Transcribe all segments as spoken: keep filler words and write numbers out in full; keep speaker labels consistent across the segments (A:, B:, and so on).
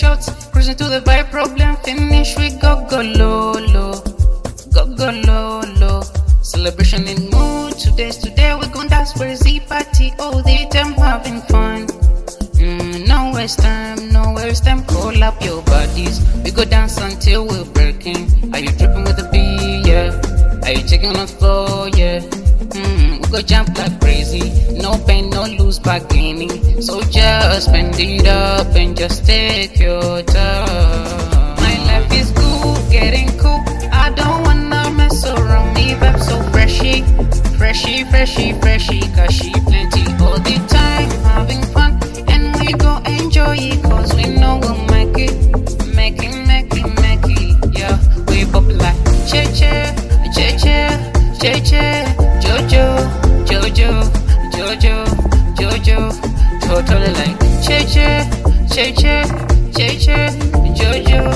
A: shots, cruising to the vibe, problem finish, we go go low, low, go go low, low. Celebration in mood, today's today, we gon' dance for Z party, all the time having fun. Mm, no waste time, no waste time, call up your bodies, we go dance until we're breaking. Are you dripping with the beat, yeah? Are you checking on the floor, yeah? Mm, we go jump like crazy, no pain, no lose bargaining. So just spend it up and just take your time. My life is good, getting cool, I don't wanna mess around, me vibe so freshy, freshy, freshy, freshy, cause she plenty all the time, having fun, and we go enjoy it, cause we know we'll make it, make it, make it, make it, yeah. We pop like che che, che che, che che, Jojo, Jojo, Jojo, Jojo, totally like che che, che che, che che, Jojo,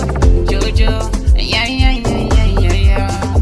A: Jojo, yeah, yeah, yeah, yeah, yeah, yeah.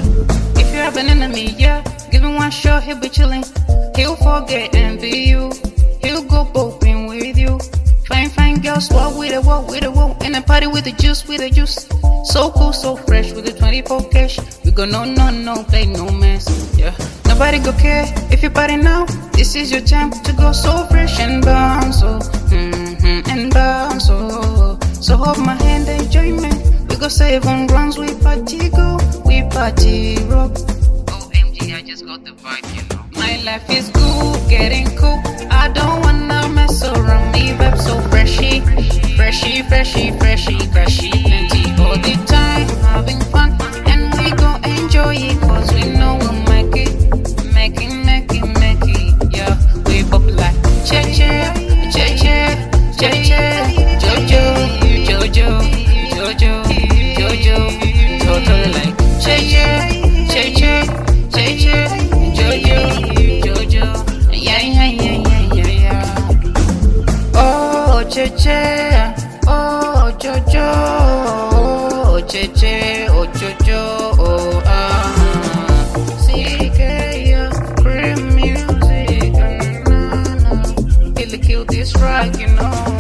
A: If you have an enemy, yeah, give him one shot, he'll be chilling. He'll forget envy you. He'll go bopping with you. Fine, fine girls, walk with a walk, with a walk, and a party with the juice, with the juice. So cool, so fresh, with the twenty-four cash. We go no, no, no, play no mess, yeah. Nobody go care if you party now. This is your time to go so fresh and bounce, oh, mm-hmm, and bounce, oh. So hold my hand, enjoyment. We go seven rounds, we party go, we party rock. O M G, I just got the vibe, you know. My life is good, getting cool. I don't wanna mess around, me vibe so freshy, freshy, freshy, freshy, freshy, plenty all the time, having fun, and we go enjoy it, cause we know we'll make it, make it, make it, make it, yeah. We pop like che che, che che, che che, Jojo, Jojo, Jojo, Jojo, totally like che che, che che, che che, Jojo, Jojo, yeah, yeah, yeah, yeah, yeah, yeah. Oh, che che, oh, Jojo, oh, che che, oh, Jojo, oh, ah. C K, yeah, cream music, na na na. Kill, kill this rock, you know.